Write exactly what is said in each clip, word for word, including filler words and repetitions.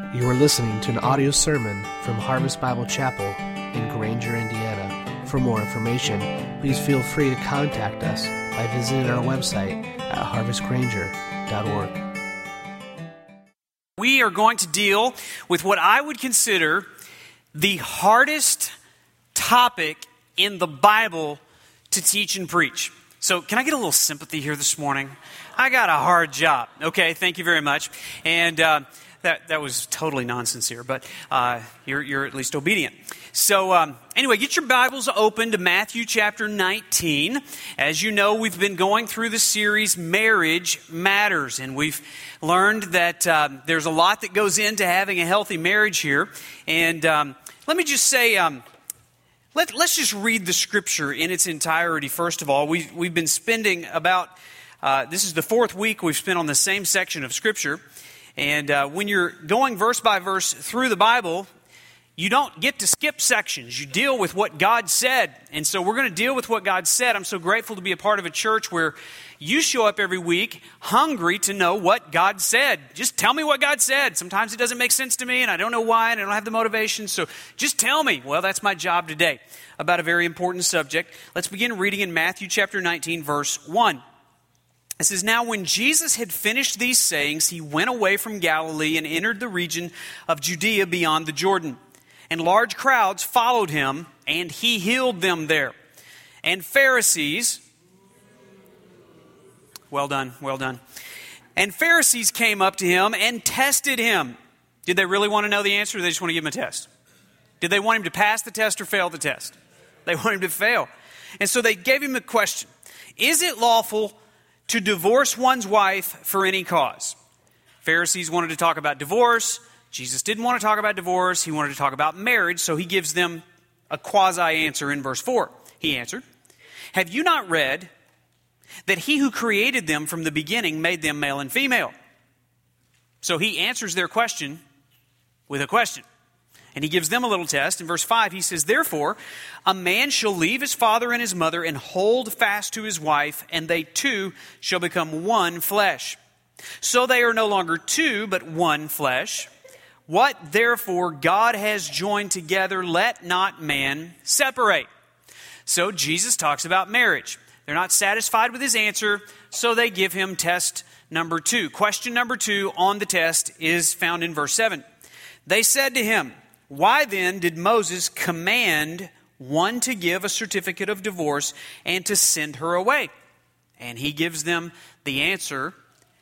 You are listening to an audio sermon from Harvest Bible Chapel in Granger, Indiana. For more information, please feel free to contact us by visiting our website at harvest granger dot org. We are going to deal with what I would consider the hardest topic in the Bible to teach and preach. So can I get a little sympathy here this morning? I got a hard job. Okay, thank you very much. And uh, that that was totally non-sincere, but uh, you're, you're at least obedient. So um, anyway, get your Bibles open to Matthew chapter nineteen. As you know, we've been going through the series Marriage Matters, and we've learned that um, there's a lot that goes into having a healthy marriage here. And um, let me just say, um, let, let's just read the scripture in its entirety first of all. We, we've been spending about, uh, this is the fourth week we've spent on the same section of scripture. And uh, when you're going verse by verse through the Bible, you don't get to skip sections. You deal with what God said. And so we're going to deal with what God said. I'm so grateful to be a part of a church where you show up every week hungry to know what God said. Just tell me what God said. Sometimes it doesn't make sense to me and I don't know why and I don't have the motivation. So just tell me. Well, that's my job today about a very important subject. Let's begin reading in Matthew chapter nineteen, verse one. It says, "Now when Jesus had finished these sayings, he went away from Galilee and entered the region of Judea beyond the Jordan. And large crowds followed him, and he healed them there. And Pharisees," well done, well done. "And Pharisees came up to him and tested him." Did they really want to know the answer, or did they just want to give him a test? Did they want him to pass the test or fail the test? They wanted him to fail. And so they gave him a question. "Is it lawful to divorce one's wife for any cause?" Pharisees wanted to talk about divorce. Jesus didn't want to talk about divorce. He wanted to talk about marriage, so he gives them a quasi-answer in verse four. He answered, "Have you not read that he who created them from the beginning made them male and female?" So he answers their question with a question. And he gives them a little test. In verse five, he says, "Therefore, a man shall leave his father and his mother and hold fast to his wife, and they two shall become one flesh. So they are no longer two, but one flesh. What therefore God has joined together, let not man separate." So Jesus talks about marriage. They're not satisfied with his answer, so they give him test number two. Question number two on the test is found in verse seven. "They said to him, 'Why then did Moses command one to give a certificate of divorce and to send her away?' And he gives them the answer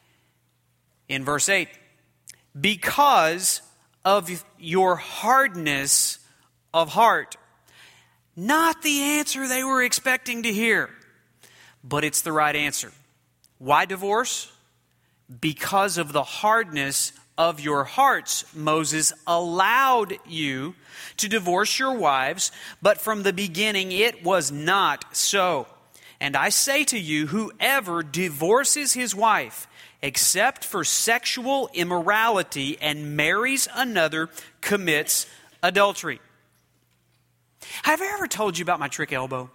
in verse eight. "Because of your hardness of heart." Not the answer they were expecting to hear, but it's the right answer. Why divorce? Because of the hardness of your hearts, Moses allowed you to divorce your wives, but from the beginning it was not so. And I say to you, whoever divorces his wife, except for sexual immorality, and marries another, commits adultery." Have I ever told you about my trick elbow?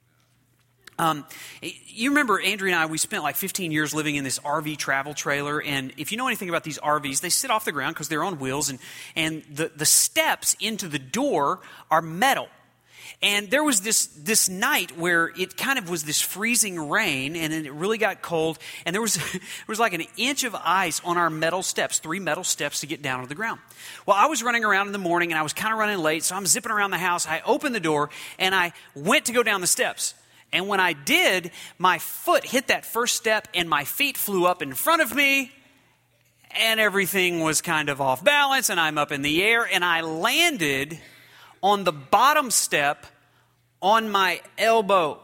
Um, you remember Andrea and I, we spent like fifteen years living in this R V travel trailer. And if you know anything about these R Vs, they sit off the ground because they're on wheels. And, and the, the steps into the door are metal. And there was this this night where it kind of was this freezing rain, and it really got cold. And there was there was like an inch of ice on our metal steps, three metal steps to get down to the ground. Well, I was running around in the morning, and I was kind of running late, so I'm zipping around the house. I opened the door, and I went to go down the steps. And when I did, my foot hit that first step, and my feet flew up in front of me, and everything was kind of off balance, and I'm up in the air, and I landed on the bottom step on my elbow.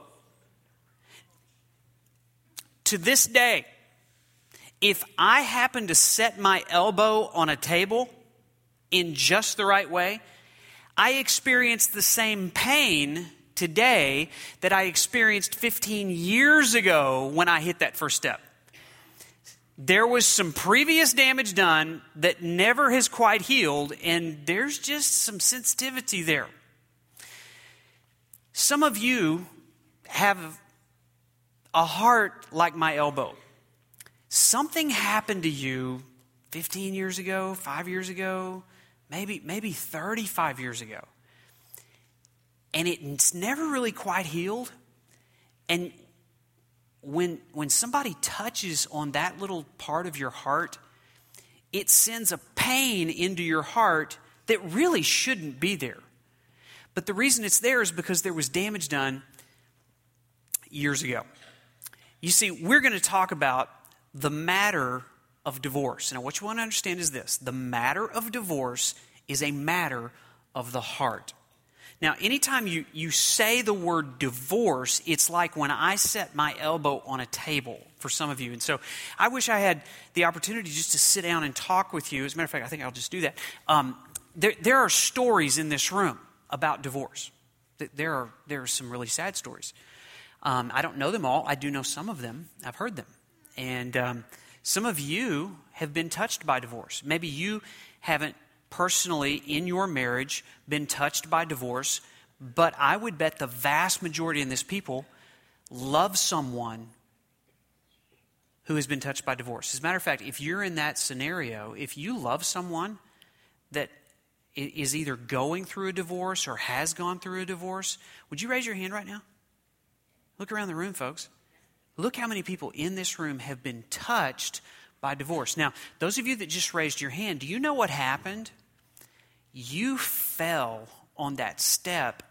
To this day, if I happen to set my elbow on a table in just the right way, I experience the same pain today that I experienced fifteen years ago when I hit that first step. There was some previous damage done that never has quite healed, and there's just some sensitivity there. Some of you have a heart like my elbow. Something happened to you fifteen years ago, five years ago, maybe, maybe thirty-five years ago. And it's never really quite healed. And when, when somebody touches on that little part of your heart, it sends a pain into your heart that really shouldn't be there. But the reason it's there is because there was damage done years ago. You see, we're going to talk about the matter of divorce. Now, what you want to understand is this. The matter of divorce is a matter of the heart. Now, anytime you, you say the word divorce, it's like when I set my elbow on a table for some of you. And so I wish I had the opportunity just to sit down and talk with you. As a matter of fact, I think I'll just do that. Um, there, there are stories in this room about divorce. There are, there are some really sad stories. Um, I don't know them all. I do know some of them. I've heard them. And um, some of you have been touched by divorce. Maybe you haven't personally in your marriage been touched by divorce, but I would bet the vast majority of this people love someone who has been touched by divorce. As a matter of fact, if you're in that scenario, if you love someone that is either going through a divorce or has gone through a divorce, would you raise your hand right now? Look around the room, folks. Look how many people in this room have been touched by divorce. Now, those of you that just raised your hand, do you know what happened? You fell on that step,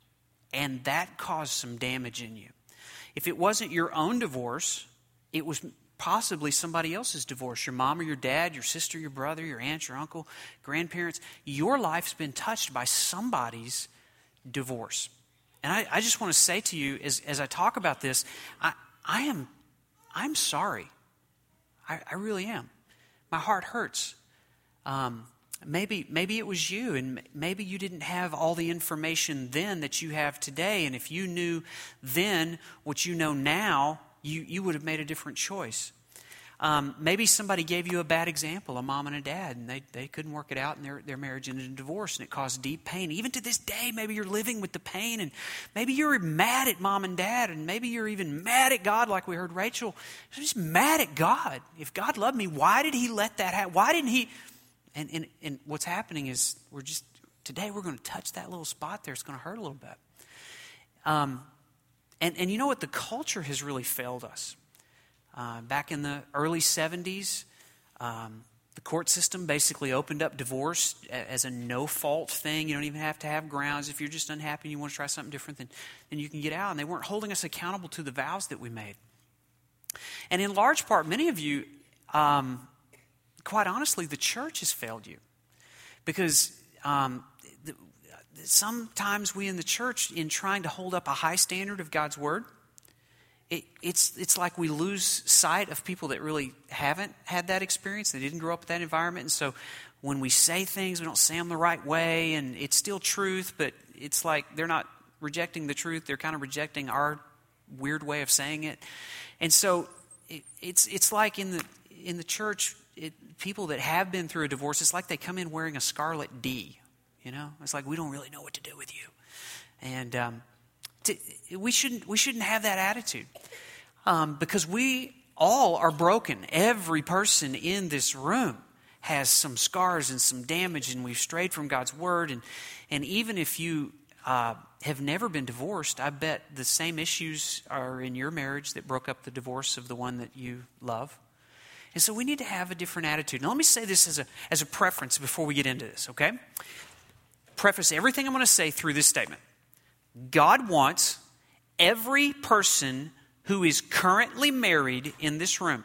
and that caused some damage in you. If it wasn't your own divorce, it was possibly somebody else's divorce. Your mom or your dad, your sister, your brother, your aunt, your uncle, grandparents. Your life's been touched by somebody's divorce. And I, I just want to say to you, as, as I talk about this, I, I am I'm sorry. I, I really am. My heart hurts. Um, maybe maybe it was you, and maybe you didn't have all the information then that you have today. And if you knew then what you know now, you, you would have made a different choice. Um, maybe somebody gave you a bad example, a mom and a dad, and they, they couldn't work it out, and their, their marriage ended in divorce, and it caused deep pain. Even to this day, maybe you're living with the pain, and maybe you're mad at mom and dad, and maybe you're even mad at God, like we heard Rachel. I'm just mad at God. If God loved me, why did he let that happen? Why didn't he? And, and, and what's happening is we're just, today we're going to touch that little spot there. It's going to hurt a little bit. Um, and, and you know what? The culture has really failed us. Uh, back in the early seventies, um, the court system basically opened up divorce as a no-fault thing. You don't even have to have grounds. If you're just unhappy and you want to try something different, then, then you can get out. And they weren't holding us accountable to the vows that we made. And in large part, many of you, um, quite honestly, the church has failed you. Because um, the, sometimes we in the church, in trying to hold up a high standard of God's word, It, it's it's like we lose sight of people that really haven't had that experience. They didn't grow up with that environment. And so when we say things, we don't say them the right way. And it's still truth, but it's like they're not rejecting the truth. They're kind of rejecting our weird way of saying it. And so it, it's it's like in the in the church, it, people that have been through a divorce, it's like they come in wearing a scarlet D. You know, it's like we don't really know what to do with you. And um We shouldn't we shouldn't have that attitude um, because we all are broken. Every person in this room has some scars and some damage, and we've strayed from God's word. And, and even if you uh, have never been divorced, I bet the same issues are in your marriage that broke up the divorce of the one that you love. And so we need to have a different attitude. Now let me say this as a, as a preference before we get into this, okay? Preface everything I'm going to say through this statement. God wants every person who is currently married in this room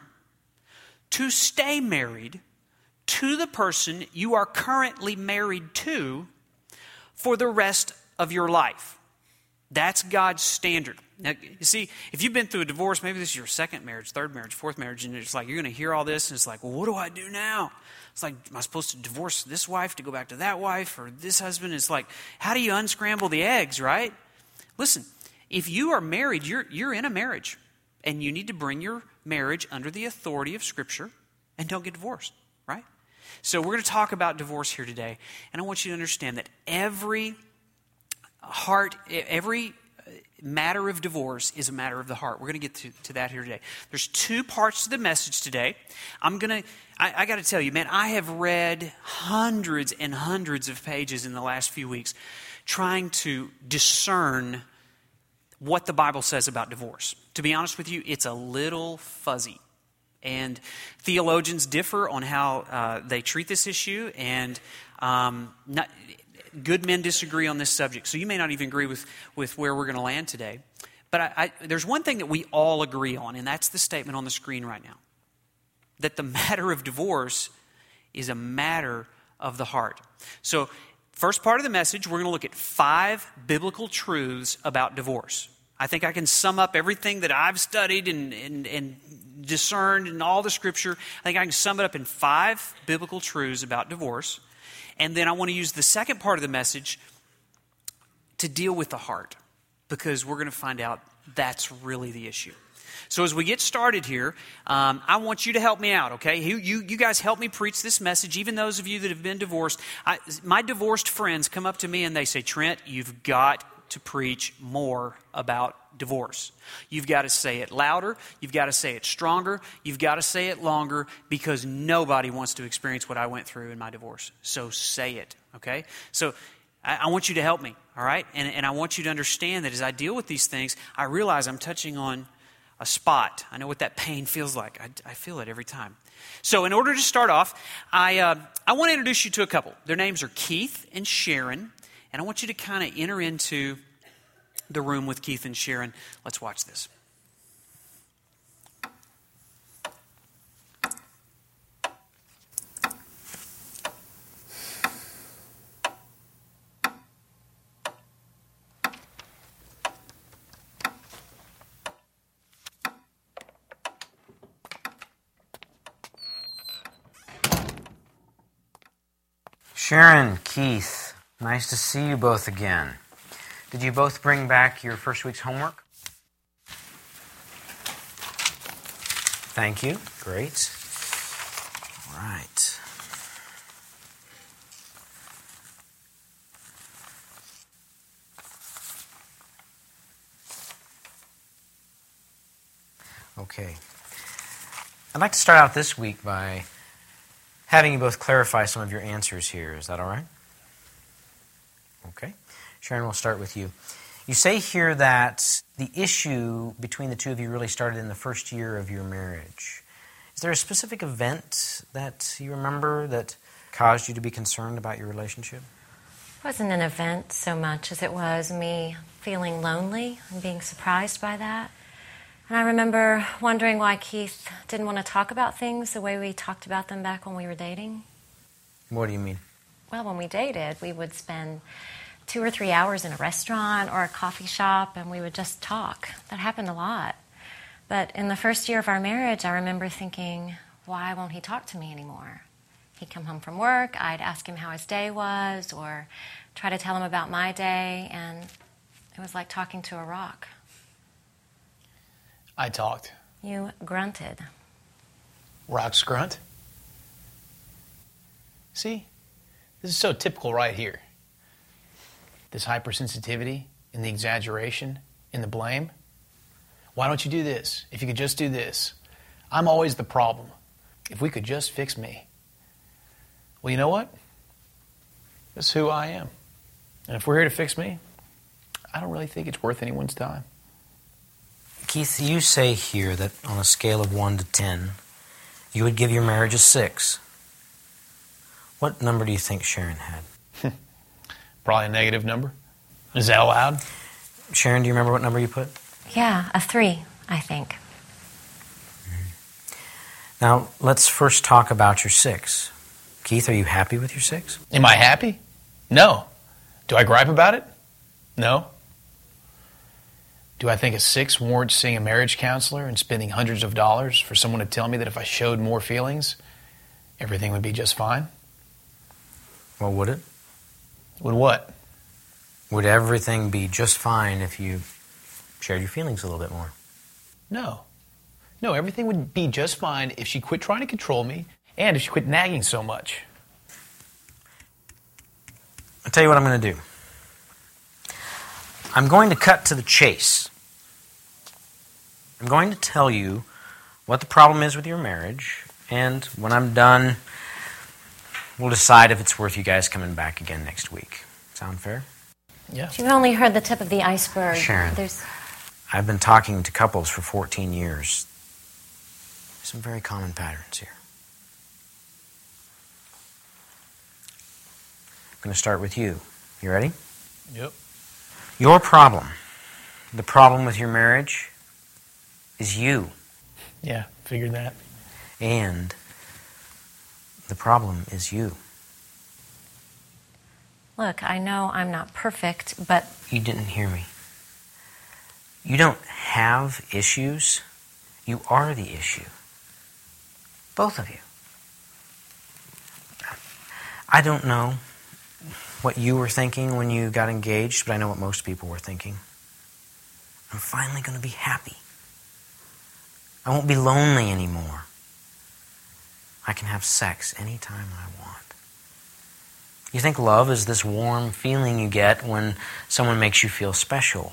to stay married to the person you are currently married to for the rest of your life. That's God's standard. Now, you see, if you've been through a divorce, maybe this is your second marriage, third marriage, fourth marriage, and it's like you're going to hear all this, and it's like, well, what do I do now? It's like, am I supposed to divorce this wife to go back to that wife, or this husband? It's like, how do you unscramble the eggs, right? Listen, if you are married, you're you're in a marriage, and you need to bring your marriage under the authority of Scripture, and don't get divorced, right? So we're going to talk about divorce here today, and I want you to understand that every heart, every matter of divorce is a matter of the heart. We're going to get to, to that here today. There's two parts to the message today. I'm going to, I, I got to tell you, man, I have read hundreds and hundreds of pages in the last few weeks trying to discern what the Bible says about divorce. To be honest with you, it's a little fuzzy. And theologians differ on how uh, they treat this issue, and um, not, good men disagree on this subject. So you may not even agree with, with where we're going to land today. But I, I, there's one thing that we all agree on, and that's the statement on the screen right now. That the matter of divorce is a matter of the heart. So first part of the message, we're going to look at five biblical truths about divorce. I think I can sum up everything that I've studied and, and, and discerned in all the Scripture. I think I can sum it up in five biblical truths about divorce. And then I want to use the second part of the message to deal with the heart, because we're going to find out that's really the issue. So as we get started here, um, I want you to help me out, okay? You, you, you guys help me preach this message, even those of you that have been divorced. I, my divorced friends come up to me and they say, Trent, you've got to preach more about divorce. You've got to say it louder. You've got to say it stronger. You've got to say it longer, because nobody wants to experience what I went through in my divorce. So say it, okay? So I, I want you to help me, all right? And, and I want you to understand that as I deal with these things, I realize I'm touching on a spot. I know what that pain feels like. I, I feel it every time. So in order to start off, I, uh, I want to introduce you to a couple. Their names are Keith and Sharon. And I want you to kind of enter into the room with Keith and Sharon. Let's watch this. Sharon, Keith, nice to see you both again. Did you both bring back your first week's homework? Thank you. Great. All right. Okay. I'd like to start out this week by having you both clarify some of your answers here. Is that all right? Okay. Sharon, we'll start with you. You say here that the issue between the two of you really started in the first year of your marriage. Is there a specific event that you remember that caused you to be concerned about your relationship? It wasn't an event so much as it was me feeling lonely and being surprised by that. And I remember wondering why Keith didn't want to talk about things the way we talked about them back when we were dating. What do you mean? Well, when we dated, we would spend two or three hours in a restaurant or a coffee shop, and we would just talk. That happened a lot. But in the first year of our marriage, I remember thinking, why won't he talk to me anymore? He'd come home from work, I'd ask him how his day was, or try to tell him about my day, and it was like talking to a rock. I talked. You grunted. Rocks grunt? See? This is so typical right here. This hypersensitivity and the exaggeration and the blame. Why don't you do this? If you could just do this. I'm always the problem. If we could just fix me. Well, you know what? This is who I am. And if we're here to fix me, I don't really think it's worth anyone's time. Keith, you say here that on a scale of one to ten, you would give your marriage a six. What number do you think Sharon had? Probably a negative number. Is that allowed? Sharon, do you remember what number you put? Yeah, a three, I think. Now, let's first talk about your six. Keith, are you happy with your six? Am I happy? No. Do I gripe about it? No. Do I think a six warrants seeing a marriage counselor and spending hundreds of dollars for someone to tell me that if I showed more feelings, everything would be just fine? Well, would it? Would what? Would everything be just fine if you shared your feelings a little bit more? No. No, everything would be just fine if she quit trying to control me and if she quit nagging so much. I'll tell you what I'm going to do. I'm going to cut to the chase. I'm going to tell you what the problem is with your marriage, and when I'm done, we'll decide if it's worth you guys coming back again next week. Sound fair? Yeah. You've only heard the tip of the iceberg. Sharon, There's... I've been talking to couples for fourteen years. There's some very common patterns here. I'm going to start with you. You ready? Yep. Your problem, the problem with your marriage, is you. Yeah, figured that. And the problem is you. Look, I know I'm not perfect, but... You didn't hear me. You don't have issues. You are the issue. Both of you. I don't know what you were thinking when you got engaged, but I know what most people were thinking. I'm finally going to be happy. I won't be lonely anymore. I can have sex anytime I want. You think love is this warm feeling you get when someone makes you feel special.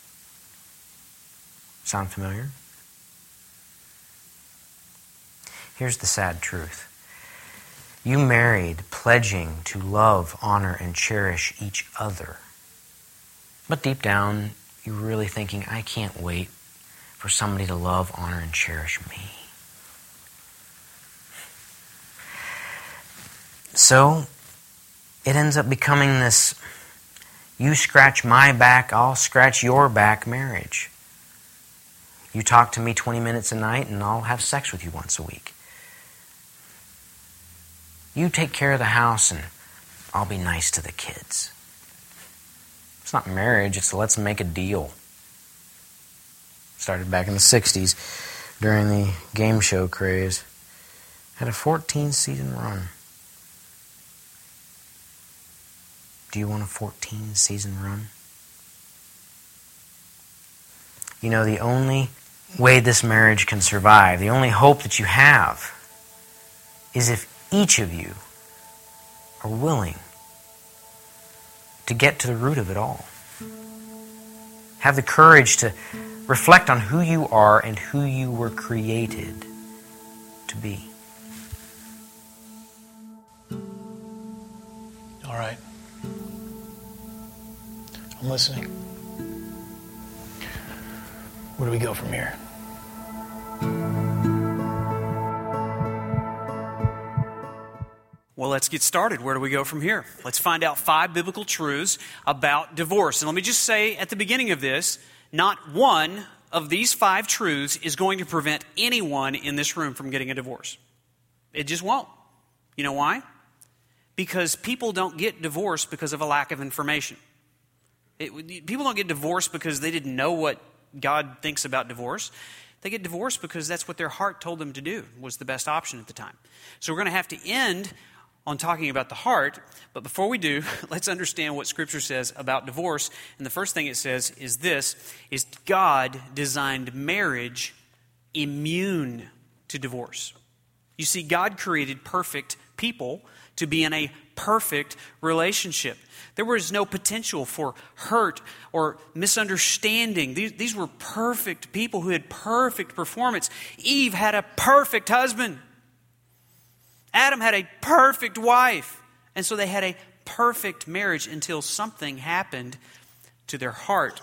Sound familiar? Here's the sad truth. You married pledging to love, honor, and cherish each other. But deep down, you're really thinking, I can't wait for somebody to love, honor, and cherish me. So, it ends up becoming this you scratch my back, I'll scratch your back marriage. You talk to me twenty minutes a night and I'll have sex with you once a week. You take care of the house and I'll be nice to the kids. It's not marriage, it's let's make a deal. Started back in the sixties during the game show craze. Had a fourteen season run. Do you want a fourteen season run? You know, the only way this marriage can survive, the only hope that you have, is if each of you are willing to get to the root of it all. Have the courage to reflect on who you are and who you were created to be. All right. I'm listening. Where do we go from here? Well, let's get started. Where do we go from here? Let's find out five biblical truths about divorce. And let me just say at the beginning of this, not one of these five truths is going to prevent anyone in this room from getting a divorce. It just won't. You know why? Because people don't get divorced because of a lack of information. It, people don't get divorced because they didn't know what God thinks about divorce. They get divorced because that's what their heart told them to do, was the best option at the time. So we're going to have to end on talking about the heart, but before we do, let's understand what Scripture says about divorce. And the first thing it says is this, is God designed marriage immune to divorce. You see, God created perfect people to be in a perfect relationship. There was no potential for hurt or misunderstanding. These, these were perfect people who had perfect performance. Eve had a perfect husband. Adam had a perfect wife. And so they had a perfect marriage until something happened to their heart.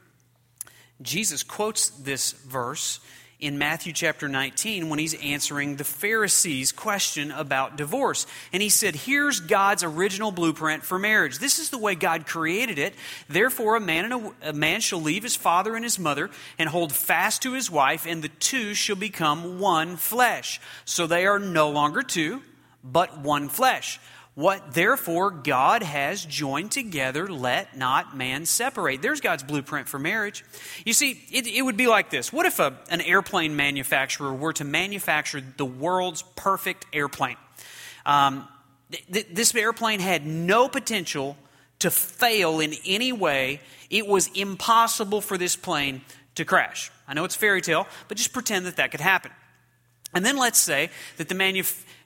Jesus quotes this verse in Matthew chapter nineteen when he's answering the Pharisees' question about divorce. And he said, here's God's original blueprint for marriage. This is the way God created it. Therefore, a man, and a, a man shall leave his father and his mother and hold fast to his wife, and the two shall become one flesh. So they are no longer two, but one flesh. What therefore God has joined together, let not man separate. There's God's blueprint for marriage. You see, it, it would be like this. What if a, an airplane manufacturer were to manufacture the world's perfect airplane? Um, th- th- this airplane had no potential to fail in any way. It was impossible for this plane to crash. I know it's fairy tale, but just pretend that that could happen. And then let's say that the manufacturer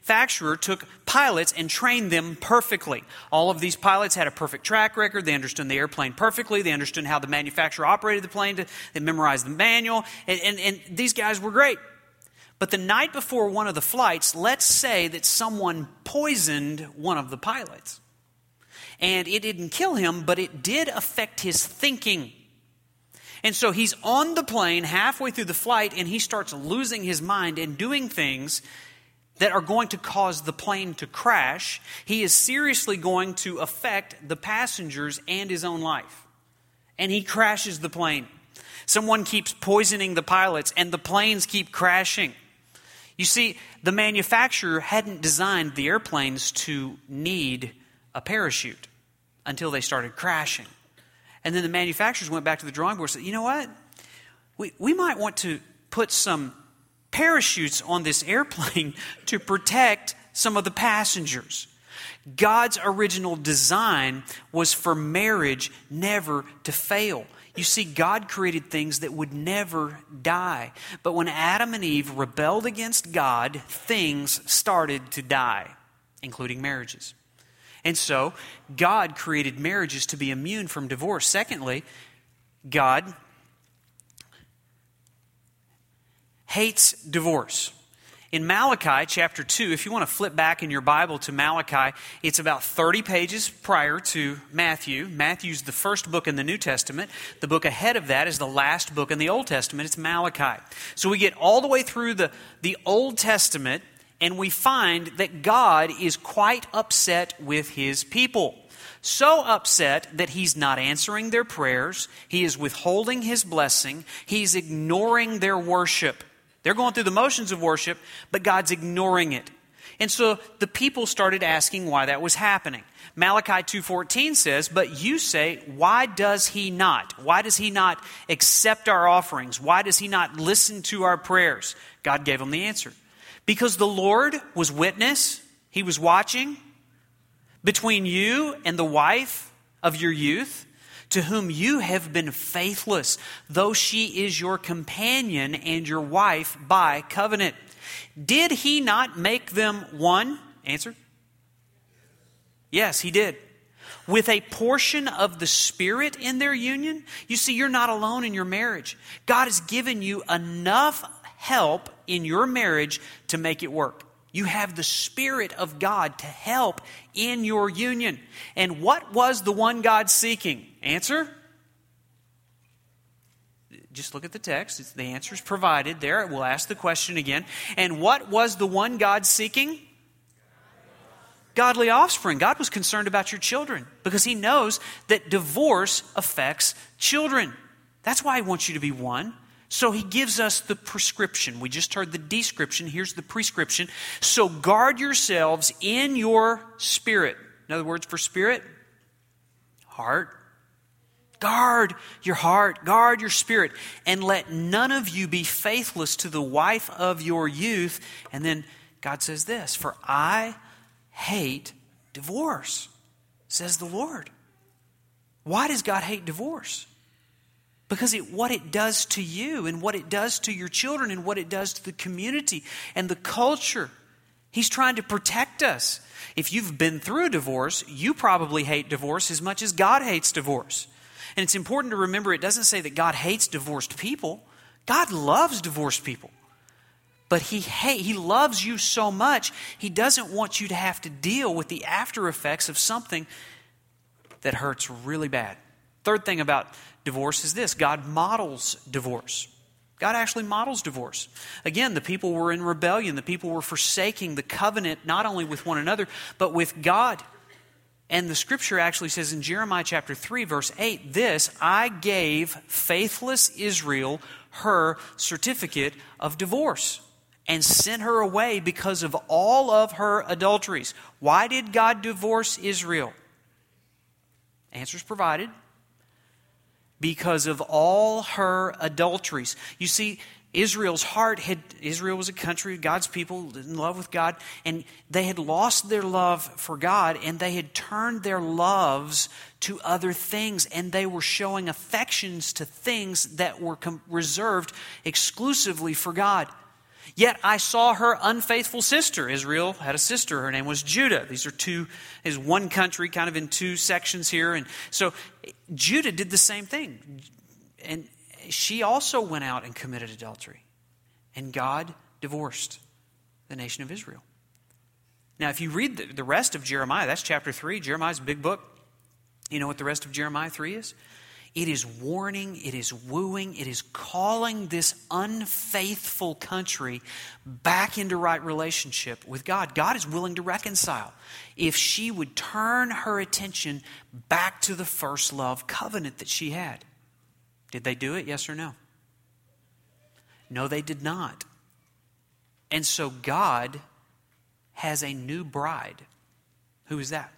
manufacturer took pilots and trained them perfectly. All of these pilots had a perfect track record. They understood the airplane perfectly. They understood how the manufacturer operated the plane. They memorized the manual. And, and, and these guys were great. But the night before one of the flights, let's say that someone poisoned one of the pilots. And it didn't kill him, but it did affect his thinking. And so he's on the plane halfway through the flight, and he starts losing his mind and doing things that are going to cause the plane to crash. He is seriously going to affect the passengers and his own life. And he crashes the plane. Someone keeps poisoning the pilots, and the planes keep crashing. You see, the manufacturer hadn't designed the airplanes to need a parachute until they started crashing. And then the manufacturers went back to the drawing board and said, you know what? We, we might want to put some parachutes on this airplane to protect some of the passengers. God's original design was for marriage never to fail. You see, God created things that would never die. But when Adam and Eve rebelled against God, things started to die, including marriages. And so, God created marriages to be immune from divorce. Secondly, God hates divorce. In Malachi chapter two, if you want to flip back in your Bible to Malachi, it's about thirty pages prior to Matthew. Matthew's the first book in the New Testament. The book ahead of that is the last book in the Old Testament. It's Malachi. So we get all the way through the, the Old Testament, and we find that God is quite upset with His people. So upset that He's not answering their prayers. He is withholding His blessing. He's ignoring their worship. They're going through the motions of worship, but God's ignoring it. And so the people started asking why that was happening. Malachi two fourteen says, but you say, why does He not? Why does He not accept our offerings? Why does He not listen to our prayers? God gave them the answer. Because the Lord was witness. He was watching between you and the wife of your youth, to whom you have been faithless, though she is your companion and your wife by covenant. Did He not make them one? Answer. Yes, He did. With a portion of the Spirit in their union. You see, you're not alone in your marriage. God has given you enough help in your marriage to make it work. You have the Spirit of God to help in your union. And what was the one God seeking? Answer? Just look at the text. It's, the answer is provided there. We'll ask the question again. And what was the one God seeking? Godly offspring. God was concerned about your children because He knows that divorce affects children. That's why He wants you to be one. So He gives us the prescription. We just heard the description. Here's the prescription. So guard yourselves in your spirit. In other words, for spirit, heart. Guard your heart. Guard your spirit. And let none of you be faithless to the wife of your youth. And then God says this, for I hate divorce, says the Lord. Why does God hate divorce? Because it, what it does to you and what it does to your children and what it does to the community and the culture. He's trying to protect us. If you've been through a divorce, you probably hate divorce as much as God hates divorce. And it's important to remember it doesn't say that God hates divorced people. God loves divorced people. But he hate, He loves you so much, He doesn't want you to have to deal with the after effects of something that hurts really bad. Third thing about divorce is this. God models divorce. God actually models divorce. Again, the people were in rebellion. The people were forsaking the covenant not only with one another, but with God. And the scripture actually says in Jeremiah chapter three, verse eight, this, I gave faithless Israel her certificate of divorce and sent her away because of all of her adulteries. Why did God divorce Israel? Answers provided. Because of all her adulteries. You see, Israel's heart had, Israel was a country, God's people, in love with God, and they had lost their love for God, and they had turned their loves to other things, and they were showing affections to things that were com- reserved exclusively for God. Yet I saw her unfaithful sister. Israel had a sister. Her name was Judah. These are two, is one country kind of in two sections here. And so Judah did the same thing. And she also went out and committed adultery. And God divorced the nation of Israel. Now, if you read the, the rest of Jeremiah, that's chapter three. Jeremiah's a big book. You know what the rest of Jeremiah three is? It is warning, it is wooing, it is calling this unfaithful country back into right relationship with God. God is willing to reconcile if she would turn her attention back to the first love covenant that she had. Did they do it? Yes or no? No, they did not. And so God has a new bride. Who is that?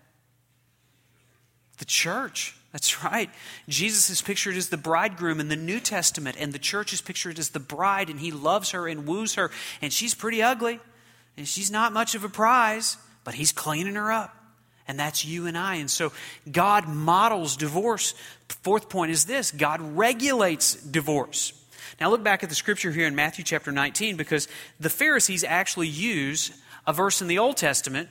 The church. That's right. Jesus is pictured as the bridegroom in the New Testament, and the church is pictured as the bride, and he loves her and woos her, and she's pretty ugly, and she's not much of a prize, but he's cleaning her up. And that's you and I. And so God models divorce. Fourth point is this: God regulates divorce. Now look back at the scripture here in Matthew chapter nineteen, because the Pharisees actually use a verse in the Old Testament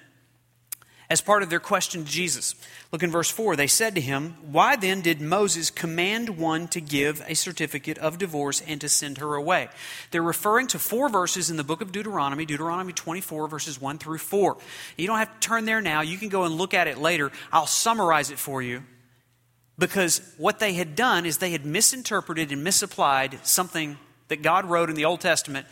as part of their question to Jesus. Look in verse four. They said to him, "Why then did Moses command one to give a certificate of divorce and to send her away?" They're referring to four verses in the book of Deuteronomy, Deuteronomy twenty-four, verses one through four. You don't have to turn there now. You can go and look at it later. I'll summarize it for you. Because what they had done is they had misinterpreted and misapplied something that God wrote in the Old Testament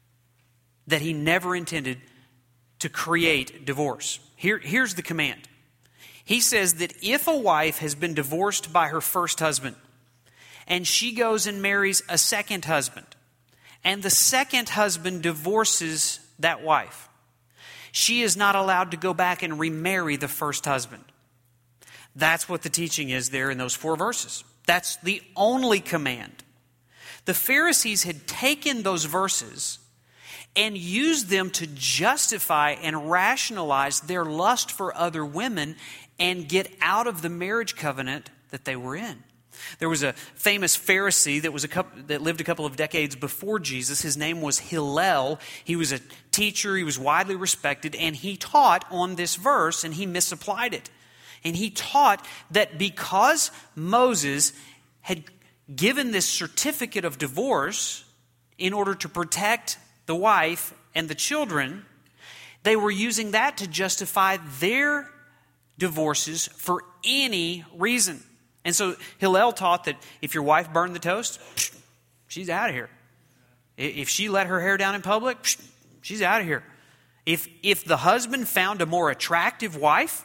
that he never intended to create divorce. Here, here's the command. He says that if a wife has been divorced by her first husband and she goes and marries a second husband, and the second husband divorces that wife, she is not allowed to go back and remarry the first husband. That's what the teaching is there in those four verses. That's the only command. The Pharisees had taken those verses and used them to justify and rationalize their lust for other women and get out of the marriage covenant that they were in. There was a famous Pharisee that was a couple, that lived a couple of decades before Jesus. His name was Hillel. He was a teacher. He was widely respected, and he taught on this verse, and he misapplied it. And he taught that because Moses had given this certificate of divorce in order to protect the wife and the children, they were using that to justify their divorces for any reason. And so Hillel taught that if your wife burned the toast, she's out of here. If she let her hair down in public, she's out of here. If, if the husband found a more attractive wife,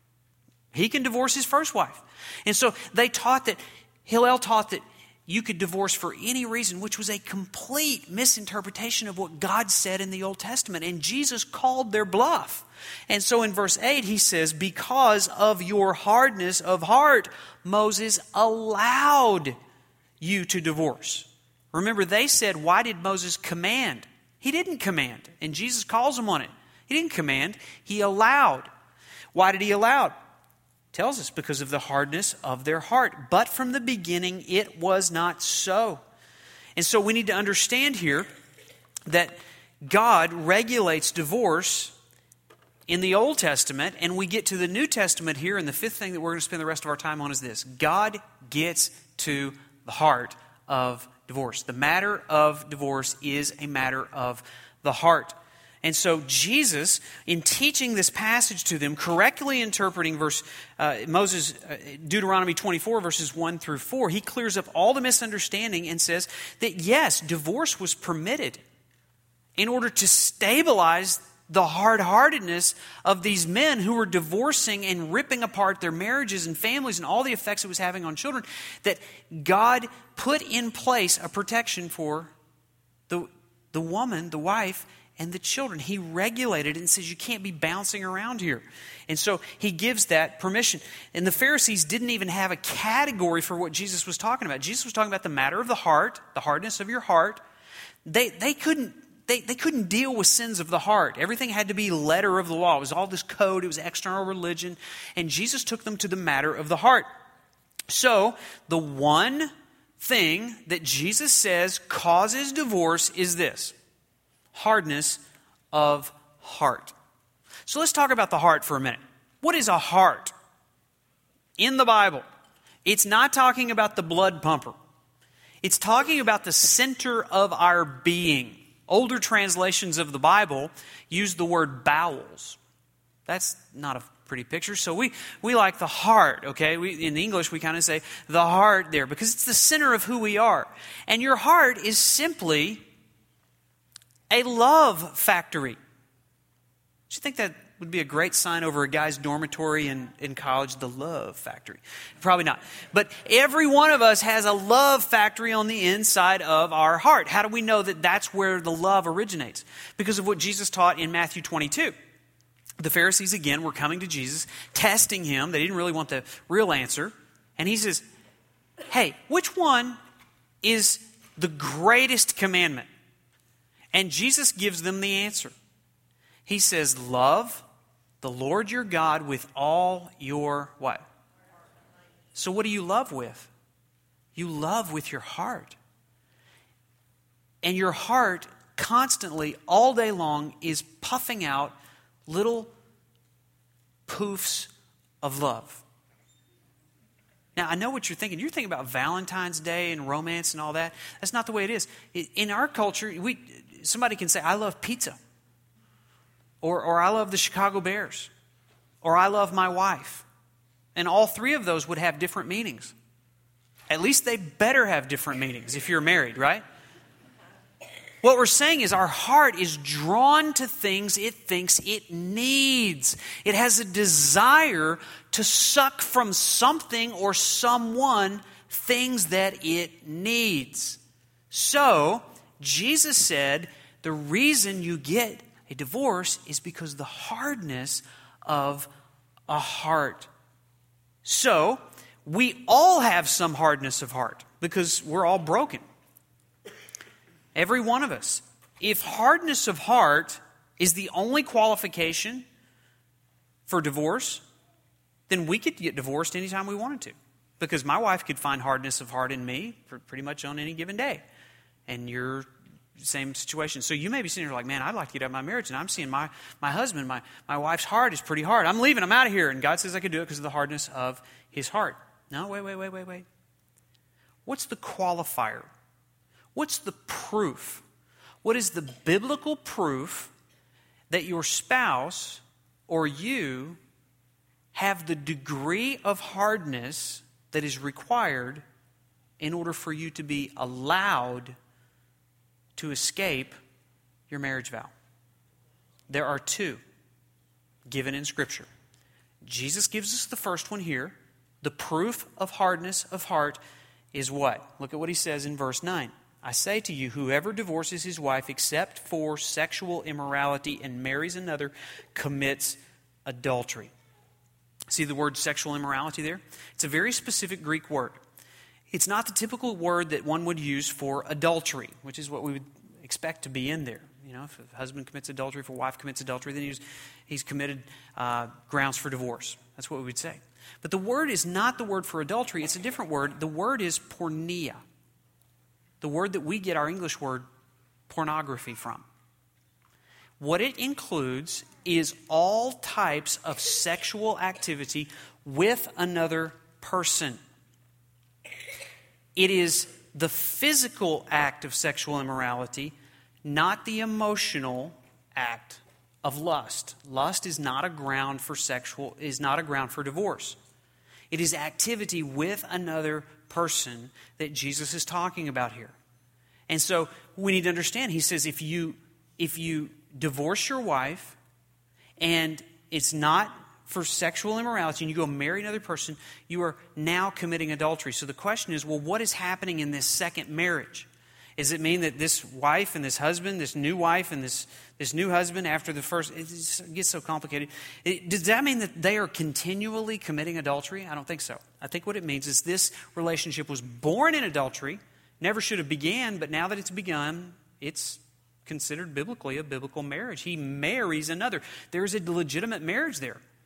he can divorce his first wife. And so they taught that, Hillel taught that you could divorce for any reason, which was a complete misinterpretation of what God said in the Old Testament. And Jesus called their bluff. And so in verse eight, he says, because of your hardness of heart, Moses allowed you to divorce. Remember, they said, why did Moses command? He didn't command. And Jesus calls them on it. He didn't command. He allowed. Why did he allow? Tells us because of the hardness of their heart. But from the beginning, it was not so. And so we need to understand here that God regulates divorce in the Old Testament, and we get to the New Testament here, and the fifth thing that we're going to spend the rest of our time on is this. God gets to the heart of divorce. The matter of divorce is a matter of the heart. And so Jesus, in teaching this passage to them, correctly interpreting verse uh, Moses, uh, Deuteronomy twenty-four, verses one through four, he clears up all the misunderstanding and says that yes, divorce was permitted in order to stabilize the hard-heartedness of these men who were divorcing and ripping apart their marriages and families and all the effects it was having on children, that God put in place a protection for the, the woman, the wife, and the children. He regulated it and says you can't be bouncing around here. And so he gives that permission. And the Pharisees didn't even have a category for what Jesus was talking about. Jesus was talking about the matter of the heart, the hardness of your heart. They, they couldn't They, they couldn't deal with sins of the heart. Everything had to be letter of the law. It was all this code. It was external religion. And Jesus took them to the matter of the heart. So the one thing that Jesus says causes divorce is this: hardness of heart. So let's talk about the heart for a minute. What is a heart? In the Bible, it's not talking about the blood pumper. It's talking about the center of our being. Older translations of the Bible use the word bowels. That's not a pretty picture. So we, we like the heart, okay? We, in English, we kind of say the heart there because it's the center of who we are. And your heart is simply a love factory. Do you think that would be a great sign over a guy's dormitory in, in college, the love factory? Probably not. But every one of us has a love factory on the inside of our heart. How do we know that that's where the love originates? Because of what Jesus taught in Matthew twenty-two. The Pharisees, again, were coming to Jesus, testing him. They didn't really want the real answer. And he says, hey, which one is the greatest commandment? And Jesus gives them the answer. He says, love the Lord your God with all your what? So what do you love with? You love with your heart. And your heart constantly, all day long, is puffing out little poofs of love. Now, I know what you're thinking. You're thinking about Valentine's Day and romance and all that. That's not the way it is. In our culture, we somebody can say, I love pizza. Or, or I love the Chicago Bears. Or I love my wife. And all three of those would have different meanings. At least they better have different meanings if you're married, right? What we're saying is our heart is drawn to things it thinks it needs. It has a desire to suck from something or someone things that it needs. So, Jesus said the reason you get a divorce is because of the hardness of a heart. So, we all have some hardness of heart because we're all broken. Every one of us. If hardness of heart is the only qualification for divorce, then we could get divorced anytime we wanted to. Because my wife could find hardness of heart in me for pretty much on any given day. And you're same situation. So you may be sitting here like, man, I'd like to get out of my marriage, and I'm seeing my, my husband, my, my wife's heart is pretty hard. I'm leaving, I'm out of here. And God says I could do it because of the hardness of his heart. No, wait, wait, wait, wait, wait. What's the qualifier? What's the proof? What is the biblical proof that your spouse or you have the degree of hardness that is required in order for you to be allowed to escape your marriage vow? There are two given in Scripture. Jesus gives us the first one here. The proof of hardness of heart is what? Look at what he says in verse nine. I say to you, whoever divorces his wife except for sexual immorality and marries another commits adultery. See the word sexual immorality there? It's a very specific Greek word. It's not the typical word that one would use for adultery, which is what we would expect to be in there. You know, if a husband commits adultery, if a wife commits adultery, then he's, he's committed uh, grounds for divorce. That's what we would say. But the word is not the word for adultery. It's a different word. The word is porneia, the word that we get our English word pornography from. What it includes is all types of sexual activity with another person. It is the physical act of sexual immorality, not the emotional act of lust. Lust is not a ground for sexual, is not a ground for divorce. It is activity with another person that Jesus is talking about here. And so we need to understand, he says if you if you divorce your wife and it's not for sexual immorality and you go marry another person, you are now committing adultery. So the question is, well, what is happening in this second marriage? Does it mean that this wife and this husband, this new wife and this, this new husband after the first, it gets so complicated. It, does that mean that they are continually committing adultery? I don't think so. I think what it means is this relationship was born in adultery, never should have began, but now that it's begun, it's considered biblically a biblical marriage. He marries another. There is a legitimate marriage there.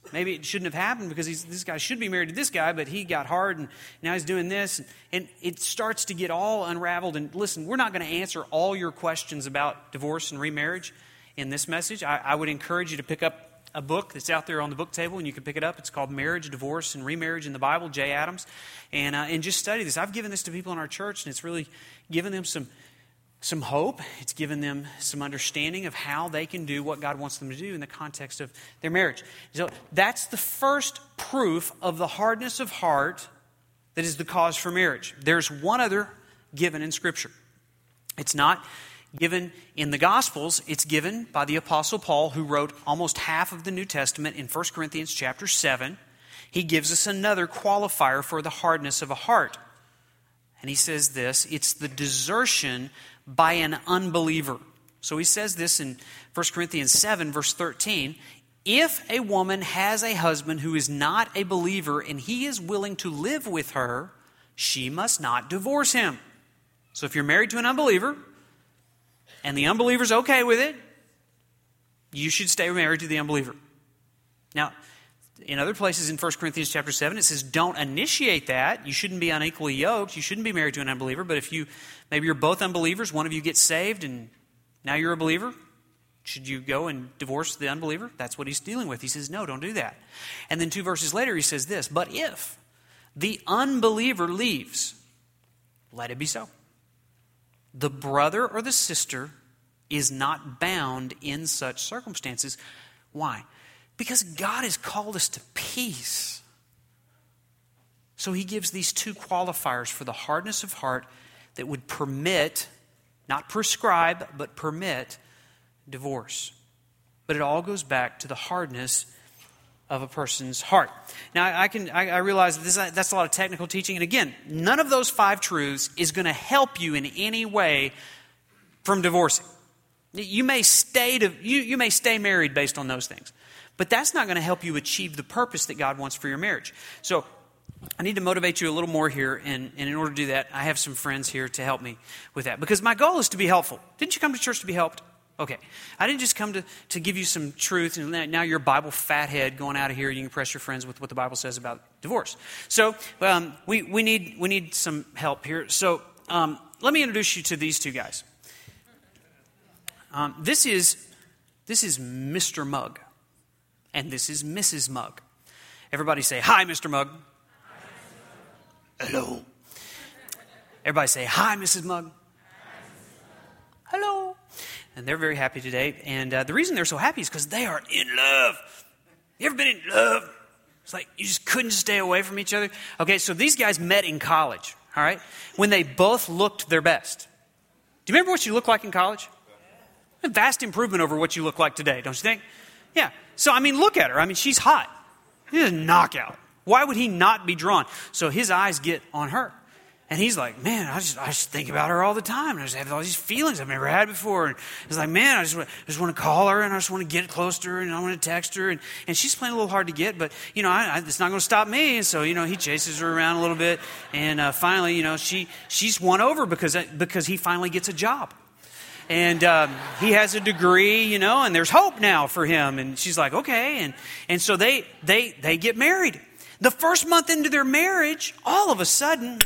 Maybe it shouldn't have happened because he's, this guy should be married to this guy, but he got hard and now he's doing this. And it starts to get all unraveled. And listen, we're not going to answer all your questions about divorce and remarriage in this message. I, I would encourage you to pick up a book that's out there on the book table, and you can pick it up. It's called Marriage, Divorce, and Remarriage in the Bible, Jay Adams. And, uh, and just study this. I've given this to people in our church, and it's really given them some some hope. It's given them some understanding of how they can do what God wants them to do in the context of their marriage. So that's the first proof of the hardness of heart that is the cause for marriage. There's one other given in Scripture. It's not given in the Gospels. It's given by the Apostle Paul, who wrote almost half of the New Testament in First Corinthians chapter seven. He gives us another qualifier for the hardness of a heart. And he says this, it's the desertion by an unbeliever. So he says this in First Corinthians seven, verse thirteen. If a woman has a husband who is not a believer and he is willing to live with her, she must not divorce him. So if you're married to an unbeliever and the unbeliever's okay with it, you should stay married to the unbeliever. Now, in other places in First Corinthians chapter seven, it says don't initiate that. You shouldn't be unequally yoked. You shouldn't be married to an unbeliever. But if you, maybe you're both unbelievers, one of you gets saved and now you're a believer, should you go and divorce the unbeliever? That's what he's dealing with. He says, no, don't do that. And then two verses later he says this, but if the unbeliever leaves, let it be so. The brother or the sister is not bound in such circumstances. Why? Because God has called us to peace. So he gives these two qualifiers for the hardness of heart that would permit, not prescribe, but permit divorce. But it all goes back to the hardness of a person's heart. Now, I can I, I realize that this, that's a lot of technical teaching. And again, none of those five truths is going to help you in any way from divorcing. You may stay to you, you may stay married based on those things. But that's not going to help you achieve the purpose that God wants for your marriage. So I need to motivate you a little more here. And, and in order to do that, I have some friends here to help me with that. Because my goal is to be helpful. Didn't you come to church to be helped? Okay. I didn't just come to, to give you some truth. And now you're a Bible fathead going out of here. You can impress your friends with what the Bible says about divorce. So um, we, we, need, we need some help here. So um, let me introduce you to these two guys. Um, this is this is Mister Mugg. And this is Missus Mugg. Everybody say, hi, Mister Mugg. Hi, Mister Mugg. Hello. Everybody say, hi, Missus Mugg. Hi, Missus Mugg. Hello. And they're very happy today. And uh, the reason they're so happy is because they are in love. You ever been in love? It's like you just couldn't stay away from each other. Okay, so these guys met in college, all right, when they both looked their best. Do you remember what you looked like in college? A vast improvement over what you look like today, don't you think? Yeah. So, I mean, look at her. I mean, she's hot. She's a knockout. Why would he not be drawn? So his eyes get on her. And he's like, man, I just I just think about her all the time. And I just have all these feelings I've never had before. And he's like, man, I just, I just want to call her and I just want to get close to her and I want to text her. And, and she's playing a little hard to get, but, you know, I, I, it's not going to stop me. And so, you know, he chases her around a little bit. And uh, finally, you know, she she's won over because because he finally gets a job. And um, he has a degree, you know, and there's hope now for him. And she's like, okay. And and so they they they get married. The first month into their marriage, all of a sudden,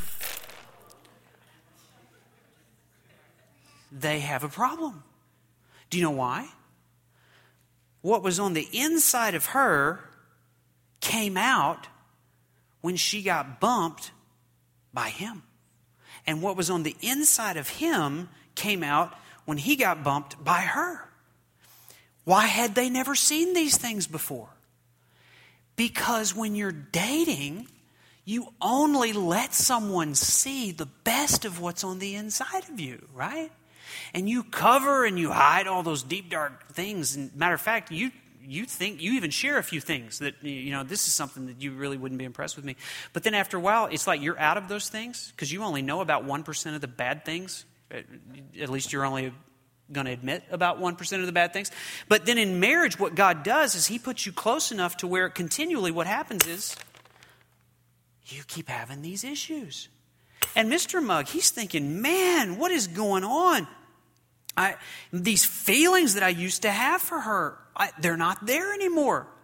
they have a problem. Do you know why? What was on the inside of her came out when she got bumped by him. And what was on the inside of him came out when he got bumped by her. Why had they never seen these things before? Because when you're dating, you only let someone see the best of what's on the inside of you, right? And you cover and you hide all those deep, dark things. And matter of fact, you you think, you even share a few things that, you know, this is something that you really wouldn't be impressed with me. But then after a while, it's like you're out of those things because you only know about one percent of the bad things. At least you're only going to admit about one percent of the bad things. But then in marriage, what God does is he puts you close enough to where continually what happens is you keep having these issues. And Mister Mugg, he's thinking, man, what is going on? I, these feelings that I used to have for her, I, they're not there anymore.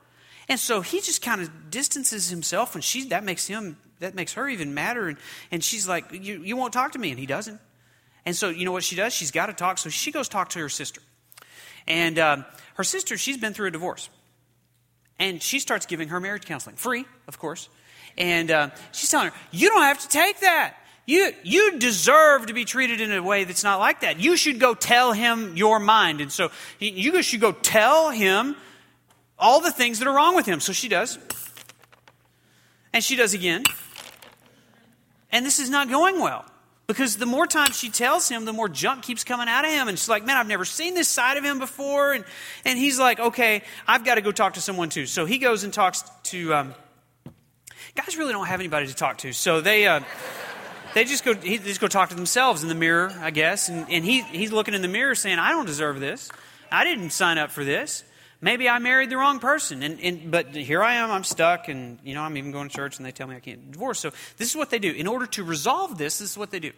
And so he just kind of distances himself, and she that makes him that makes her even madder. And, and she's like, you, you won't talk to me, and he doesn't. And so you know what she does? She's got to talk. So she goes talk to her sister. And um, her sister, she's been through a divorce. And she starts giving her marriage counseling. Free, of course. And uh, she's telling her, you don't have to take that. You you deserve to be treated in a way that's not like that. You should go tell him your mind. And so you should go tell him all the things that are wrong with him. So she does. And she does again. And this is not going well. Because the more times she tells him, the more junk keeps coming out of him. And she's like, man, I've never seen this side of him before. And and he's like, okay, I've got to go talk to someone too. So he goes and talks to, um, guys really don't have anybody to talk to. So they uh, they just go he, they just go talk to themselves in the mirror, I guess. And, and he he's looking in the mirror saying, I don't deserve this. I didn't sign up for this. Maybe I married the wrong person. And, and but here I am, I'm stuck, and you know, I'm even going to church and they tell me I can't divorce. So this is what they do. In order to resolve this, this is what they do.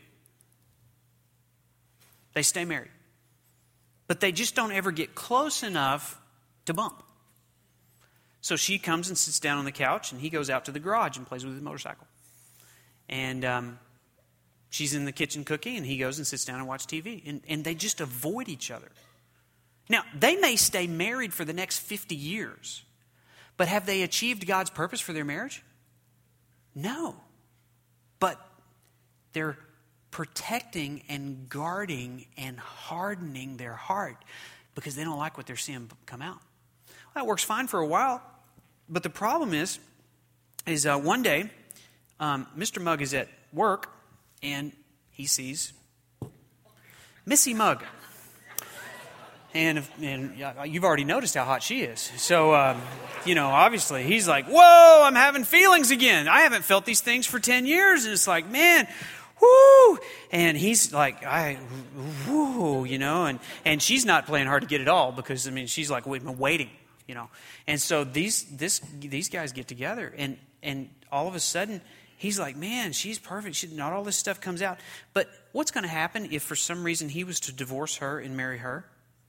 They stay married. But they just don't ever get close enough to bump. So she comes and sits down on the couch, and he goes out to the garage and plays with his motorcycle. And um, she's in the kitchen cooking, and he goes and sits down and watches T V. And, and they just avoid each other. Now, they may stay married for the next fifty years, but have they achieved God's purpose for their marriage? No. But they're protecting and guarding and hardening their heart because they don't like what they're seeing come out. Well, that works fine for a while, but the problem is, is uh, one day, um, Mister Mugg is at work, and he sees Missy Mugg. And, and you've already noticed how hot she is. So, um, you know, obviously he's like, whoa, I'm having feelings again. I haven't felt these things for ten years. And it's like, man, whoo. And he's like, I, whoo, you know, and, and she's not playing hard to get it all because, I mean, she's like, we've been waiting, you know. And so these this these guys get together, and, and all of a sudden he's like, man, she's perfect. She, not all this stuff comes out. But what's going to happen if for some reason he was to divorce her and marry her?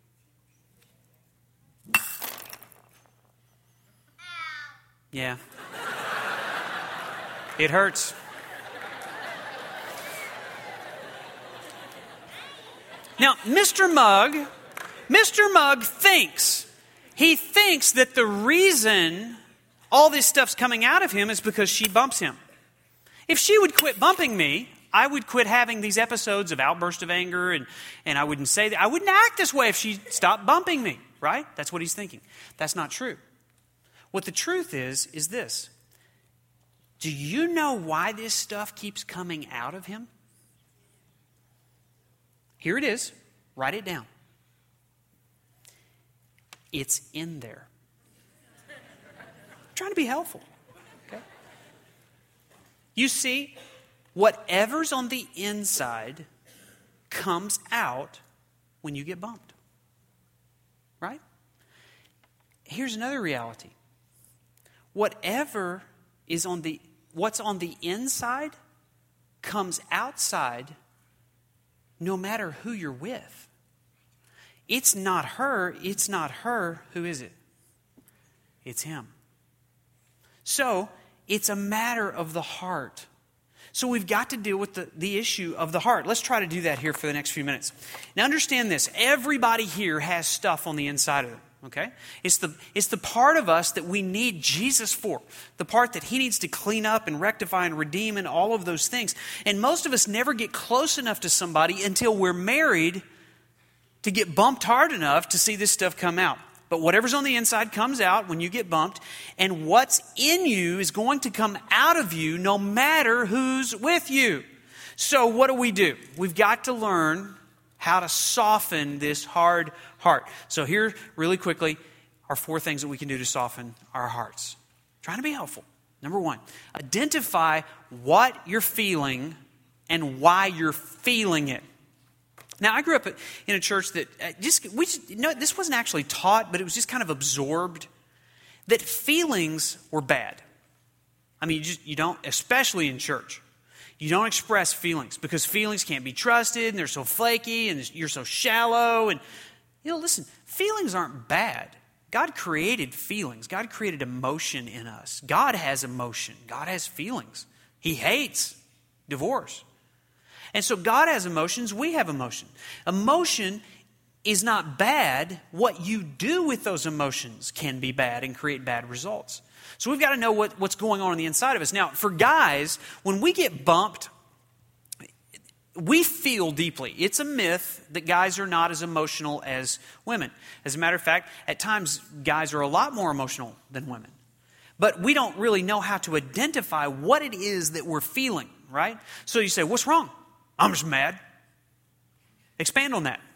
Yeah. It hurts. Now, Mister Mugg, Mister Mugg thinks, he thinks that the reason all this stuff's coming out of him is because she bumps him. If she would quit bumping me, I would quit having these episodes of outburst of anger, and, and I wouldn't say that. I wouldn't act this way if she stopped bumping me, right? That's what he's thinking. That's not true. What the truth is, is this. Do you know why this stuff keeps coming out of him? Here it is. Write it down. It's in there. I'm trying to be helpful. Okay? You see, whatever's on the inside comes out when you get bumped. Right? Here's another reality. Whatever is on the, what's on the inside comes outside no matter who you're with. It's not her, it's not her, who is it? It's him. So, it's a matter of the heart. So we've got to deal with the, the issue of the heart. Let's try to do that here for the next few minutes. Now understand this, everybody here has stuff on the inside of them. Okay? It's the, it's the part of us that we need Jesus for. The part that he needs to clean up and rectify and redeem and all of those things. And most of us never get close enough to somebody until we're married to get bumped hard enough to see this stuff come out. But whatever's on the inside comes out when you get bumped. And what's in you is going to come out of you no matter who's with you. So what do we do? We've got to learn how to soften this hard heart. So here, really quickly, are four things that we can do to soften our hearts. I'm trying to be helpful. Number one, identify what you're feeling and why you're feeling it. Now, I grew up in a church that just, we just, you know, this wasn't actually taught, but it was just kind of absorbed, that feelings were bad. I mean, you, just, you don't, especially in church. You don't express feelings because feelings can't be trusted and they're so flaky and you're so shallow. And, you know, listen, feelings aren't bad. God created feelings. God created emotion in us. God has emotion. God has feelings. He hates divorce. And so God has emotions. We have emotion. Emotion is not bad. What you do with those emotions can be bad and create bad results. So we've got to know what, what's going on on the inside of us. Now, for guys, when we get bumped, we feel deeply. It's a myth that guys are not as emotional as women. As a matter of fact, at times, guys are a lot more emotional than women. But we don't really know how to identify what it is that we're feeling, right? So you say, what's wrong? I'm just mad. Expand on that.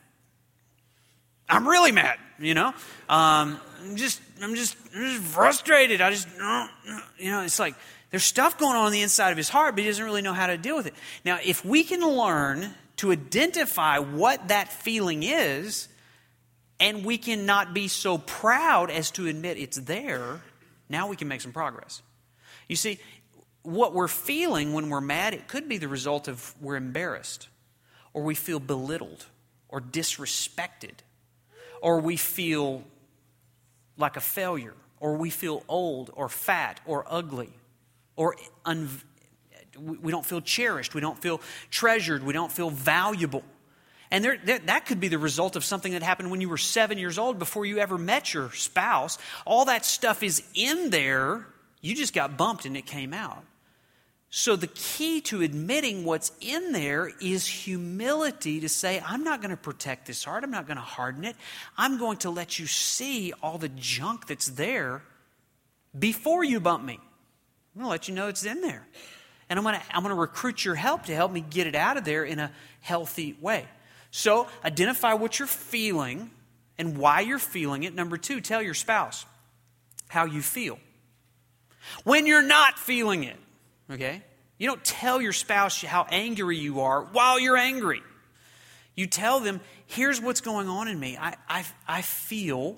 I'm really mad, you know. Um, I'm just, I'm just, I'm just frustrated. I just, you know, it's like there's stuff going on on the inside of his heart, but he doesn't really know how to deal with it. Now, if we can learn to identify what that feeling is, and we can not be so proud as to admit it's there, now we can make some progress. You see, what we're feeling when we're mad, it could be the result of we're embarrassed, or we feel belittled, or disrespected, or we feel like a failure, or we feel old, or fat, or ugly, or un- we don't feel cherished, we don't feel treasured, we don't feel valuable. And there, there, that could be the result of something that happened when you were seven years old before you ever met your spouse. All that stuff is in there. You just got bumped and it came out. So the key to admitting what's in there is humility to say, I'm not going to protect this heart. I'm not going to harden it. I'm going to let you see all the junk that's there before you bump me. I'm going to let you know it's in there. And I'm going to, I'm going to recruit your help to help me get it out of there in a healthy way. So identify what you're feeling and why you're feeling it. Number two, tell your spouse how you feel. When you're not feeling it, okay? You don't tell your spouse how angry you are while you're angry. You tell them, here's what's going on in me. I, I, I feel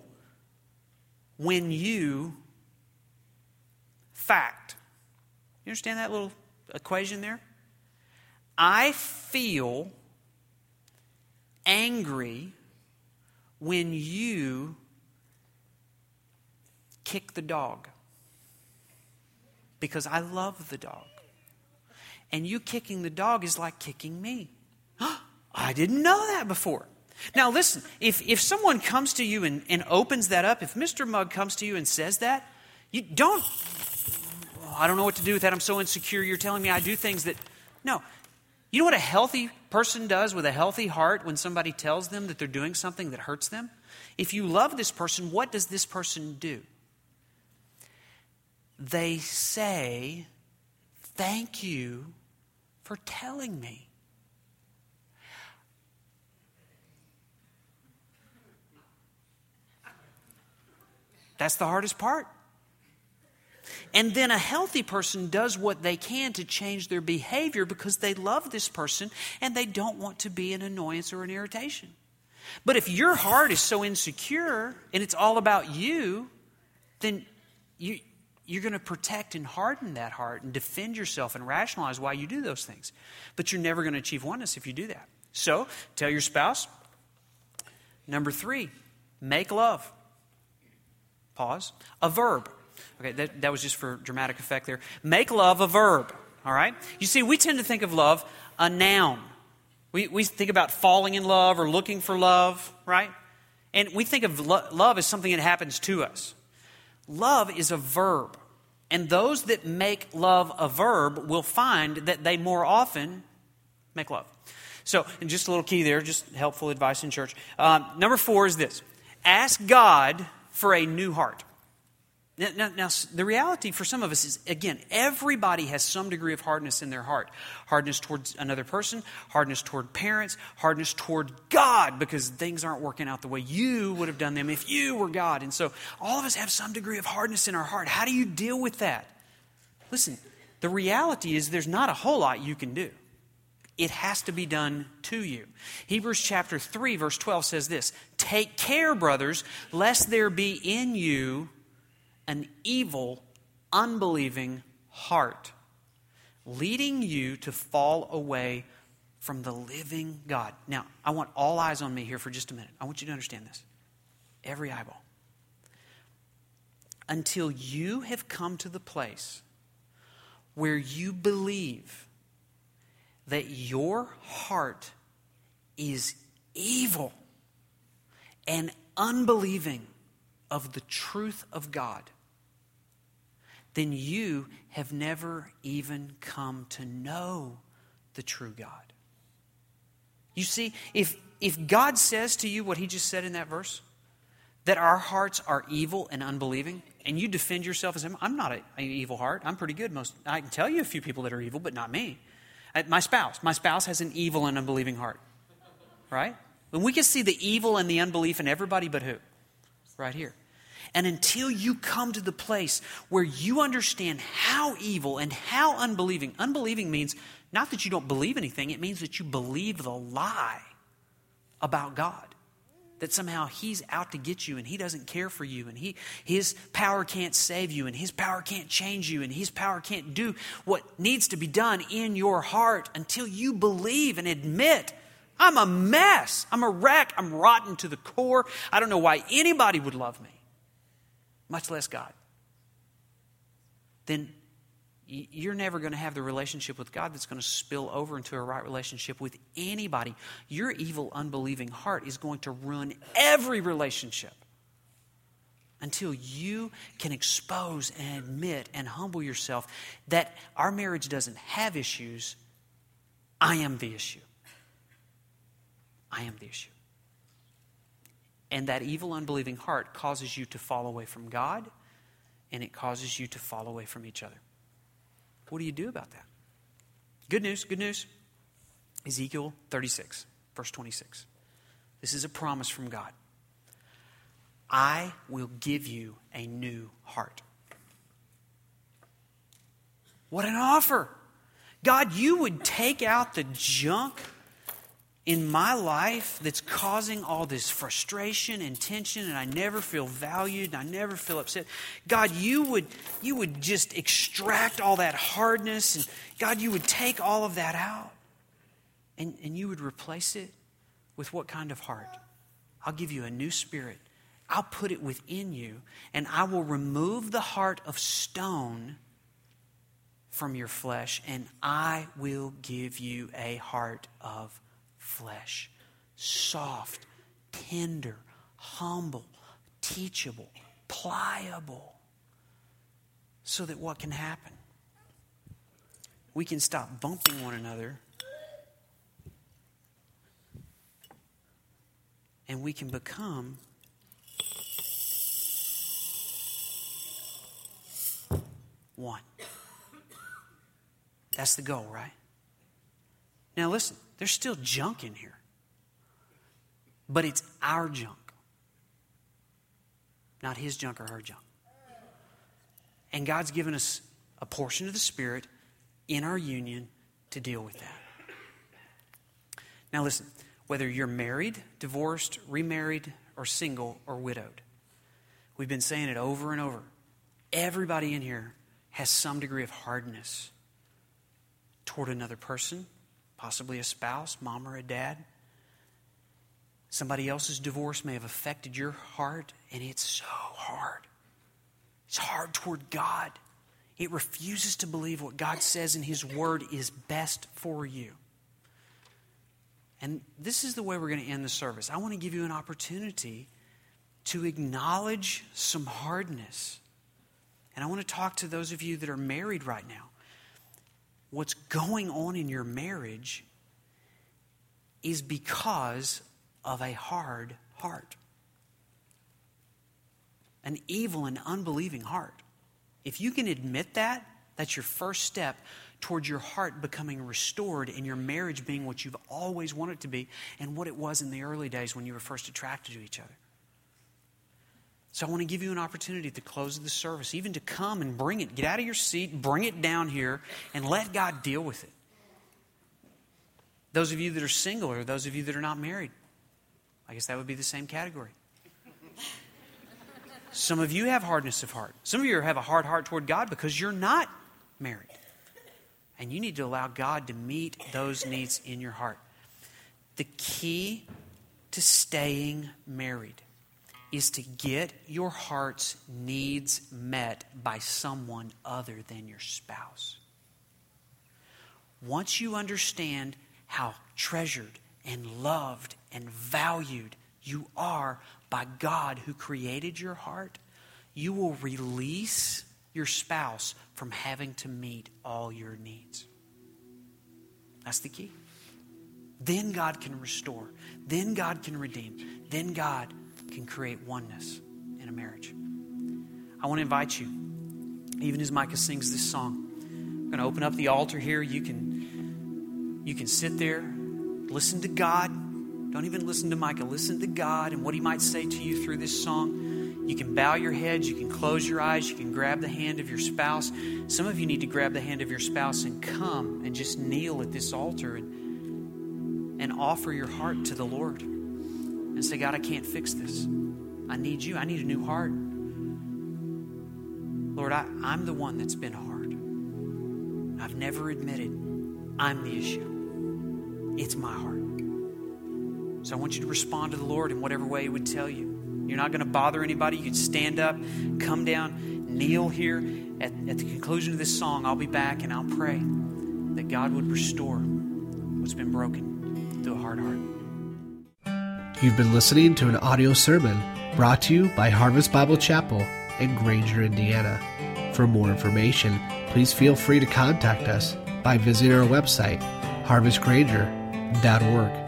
when you fact. You understand that little equation there? I feel angry when you kick the dog because I love the dog. And you kicking the dog is like kicking me. I didn't know that before. Now listen, if, if someone comes to you and, and opens that up, if Mister Mugg comes to you and says that, you don't, oh, I don't know what to do with that. I'm so insecure. You're telling me I do things that, no. You know what a healthy person does with a healthy heart when somebody tells them that they're doing something that hurts them? If you love this person, what does this person do? They say, thank you for telling me. That's the hardest part. And then a healthy person does what they can to change their behavior because they love this person and they don't want to be an annoyance or an irritation. But if your heart is so insecure and it's all about you, then you, you're going to protect and harden that heart and defend yourself and rationalize why you do those things. But you're never going to achieve oneness if you do that. So tell your spouse. Number three, make love. Pause. A verb. Okay, that, that was just for dramatic effect there. Make love a verb, all right? You see, we tend to think of love a noun. We we think about falling in love or looking for love, right? And we think of lo- love as something that happens to us. Love is a verb. And those that make love a verb will find that they more often make love. So, and just a little key there, just helpful advice in church. Um, number four is this. Ask God for a new heart. Now, now, now, the reality for some of us is, again, everybody has some degree of hardness in their heart. Hardness towards another person, hardness toward parents, hardness toward God because things aren't working out the way you would have done them if you were God. And so all of us have some degree of hardness in our heart. How do you deal with that? Listen, the reality is there's not a whole lot you can do. It has to be done to you. Hebrews chapter three, verse twelve says this, take care, brothers, lest there be in you an evil, unbelieving heart, leading you to fall away from the living God. Now, I want all eyes on me here for just a minute. I want you to understand this. Every eyeball. until you have come to the place where you believe that your heart is evil and unbelieving of the truth of God, then you have never even come to know the true God. You see, if, if God says to you what he just said in that verse, that our hearts are evil and unbelieving, and you defend yourself as, I'm not an evil heart, I'm pretty good. Most I can tell you a few people that are evil, but not me. My spouse, my spouse has an evil and unbelieving heart, right? And we can see the evil and the unbelief in everybody but who? Right here. And until you come to the place where you understand how evil and how unbelieving, unbelieving means not that you don't believe anything, it means that you believe the lie about God. That somehow he's out to get you and he doesn't care for you and he his power can't save you and his power can't change you and his power can't do what needs to be done in your heart until you believe and admit, I'm a mess, I'm a wreck, I'm rotten to the core. I don't know why anybody would love me, much less God. Then you're never going to have the relationship with God that's going to spill over into a right relationship with anybody. Your evil, unbelieving heart is going to ruin every relationship until you can expose and admit and humble yourself that our marriage doesn't have issues. I am the issue. I am the issue. And that evil, unbelieving heart causes you to fall away from God, and it causes you to fall away from each other. What do you do about that? Good news, good news. Ezekiel thirty-six, verse twenty-six. This is a promise from God. I will give you a new heart. What an offer. God, you would take out the junk in my life that's causing all this frustration and tension, and I never feel valued and I never feel upset. God, you would, you would just extract all that hardness, and God, you would take all of that out, and, and you would replace it with what kind of heart? I'll give you a new spirit. I'll put it within you, and I will remove the heart of stone from your flesh, and I will give you a heart of flesh, soft, tender, humble, teachable, pliable, so that what can happen? We can stop bumping one another, and we can become one. That's the goal, right? Now listen, there's still junk in here. But it's our junk. Not his junk or her junk. And God's given us a portion of the Spirit in our union to deal with that. Now listen, whether you're married, divorced, remarried, or single, or widowed, we've been saying it over and over. Everybody in here has some degree of hardness toward another person, possibly a spouse, mom or a dad. Somebody else's divorce may have affected your heart, and it's so hard. It's hard toward God. It refuses to believe what God says in His Word is best for you. And this is the way we're going to end the service. I want to give you an opportunity to acknowledge some hardness. And I want to talk to those of you that are married right now. What's going on in your marriage is because of a hard heart. An evil and unbelieving heart. If you can admit that, that's your first step towards your heart becoming restored and your marriage being what you've always wanted it to be and what it was in the early days when you were first attracted to each other. So I want to give you an opportunity at the close of the service, even to come and bring it. Get out of your seat, bring it down here, and let God deal with it. Those of you that are single or those of you that are not married, I guess that would be the same category. Some of you have hardness of heart. Some of you have a hard heart toward God because you're not married. And you need to allow God to meet those needs in your heart. The key to staying married is to get your heart's needs met by someone other than your spouse. Once you understand how treasured and loved and valued you are by God who created your heart, you will release your spouse from having to meet all your needs. That's the key. Then God can restore. Then God can redeem. Then God can create oneness in a marriage. I want to invite you, even as Micah sings this song, I'm going to open up the altar here. You can, you can sit there, listen to God. Don't even listen to Micah. Listen to God and what He might say to you through this song. You can bow your heads. You can close your eyes. You can grab the hand of your spouse. Some of you need to grab the hand of your spouse and come and just kneel at this altar and, and offer your heart to the Lord. And say, God, I can't fix this. I need you. I need a new heart. Lord, I, I'm the one that's been hard. I've never admitted I'm the issue. It's my heart. So I want you to respond to the Lord in whatever way He would tell you. You're not going to bother anybody. You can stand up, come down, kneel here. At, at the conclusion of this song, I'll be back and I'll pray that God would restore what's been broken through a hard heart. You've been listening to an audio sermon brought to you by Harvest Bible Chapel in Granger, Indiana. For more information, please feel free to contact us by visiting our website, harvest granger dot org.